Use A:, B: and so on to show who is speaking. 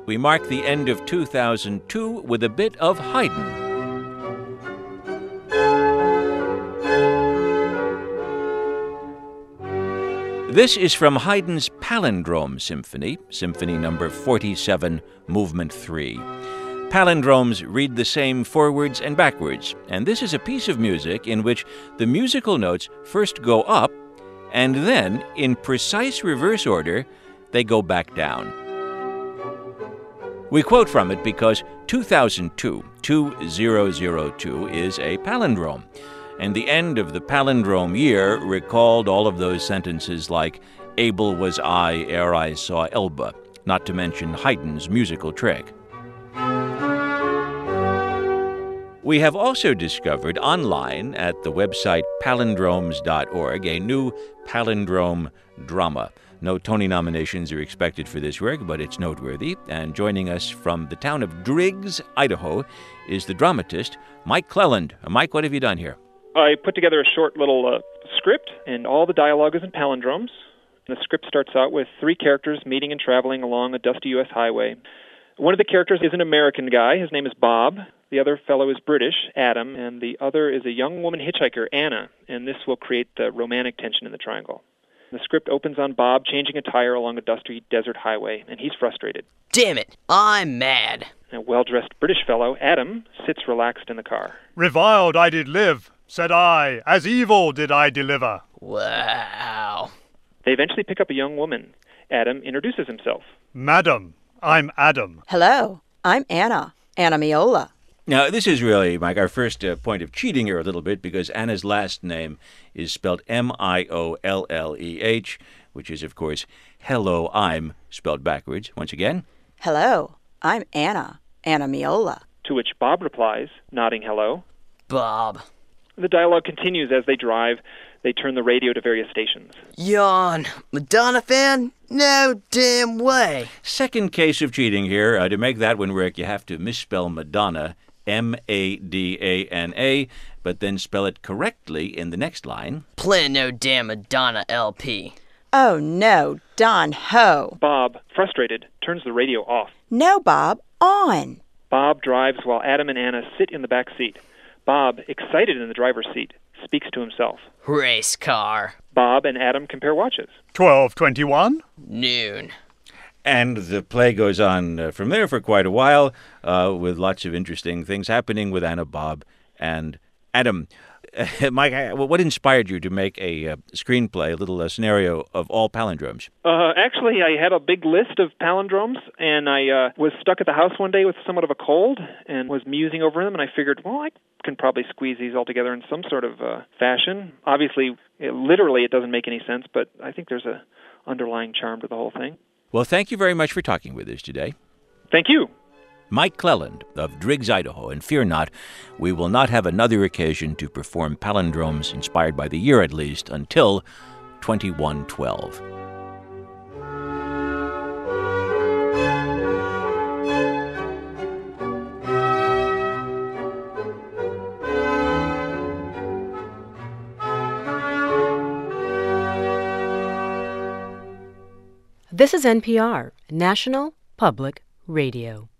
A: we mark the end of 2002 with a bit of Haydn. This is from Haydn's Palindrome Symphony, Symphony number 47, Movement 3. Palindromes read the same forwards and backwards, and this is a piece of music in which the musical notes first go up, and then, in precise reverse order, they go back down. We quote from it because 2002, 2002, is a palindrome, and the end of the palindrome year recalled all of those sentences like, "Able was I ere I saw Elba," not to mention Haydn's musical trick. We have also discovered online at the website palindromes.org a new palindrome drama. No Tony nominations are expected for this work, but it's noteworthy. And joining us from the town of Driggs, Idaho, is the dramatist Mike Cleland. Mike, what have you done here?
B: I put together a short little script, and all the dialogue is in palindromes. The script starts out with three characters meeting and traveling along a dusty U.S. highway. One of the characters is an American guy. His name is Bob. The other fellow is British, Adam, and the other is a young woman hitchhiker, Anna, and this will create the romantic tension in the triangle. The script opens on Bob changing a tire along a dusty desert highway, and he's frustrated.
C: Damn it, I'm mad.
B: A well-dressed British fellow, Adam, sits relaxed in the car.
D: Reviled I did live, said I, as evil did I deliver.
C: Wow.
B: They eventually pick up a young woman. Adam introduces himself.
D: Madam, I'm Adam.
E: Hello, I'm Anna Miola.
A: Now, this is really, Mike, our first point of cheating here a little bit, because Anna's last name is spelled Miolleh, which is, of course, hello, I'm, spelled backwards. Once again.
E: Hello, I'm Anna Miola.
B: To which Bob replies, nodding hello.
C: Bob.
B: The dialogue continues as they drive. They turn the radio to various stations.
C: Yawn. Madonna fan? No damn way.
A: Second case of cheating here. To make that one work, you have to misspell Madonna, Madana, but then spell it correctly in the next line.
C: Playin' no damn Madonna LP.
E: Oh no, Don Ho.
B: Bob, frustrated, turns the radio off.
E: No, Bob, on.
B: Bob drives while Adam and Anna sit in the back seat. Bob, excited in the driver's seat, speaks to himself.
C: Race car.
B: Bob and Adam compare watches.
D: 12:21.
C: Noon.
A: And the play goes on from there for quite a while, with lots of interesting things happening with Anna, Bob, and Adam. Mike, what inspired you to make a screenplay, a little scenario of all palindromes?
B: Actually, I had a big list of palindromes, and I was stuck at the house one day with somewhat of a cold and was musing over them, and I figured, well, I can probably squeeze these all together in some sort of fashion. Obviously, literally, it doesn't make any sense, but I think there's a underlying charm to the whole thing.
A: Well, thank you very much for talking with us today.
B: Thank you.
A: Mike Cleland of Driggs, Idaho, and fear not, we will not have another occasion to perform palindromes inspired by the year at least until 2112.
F: This is NPR, National Public Radio.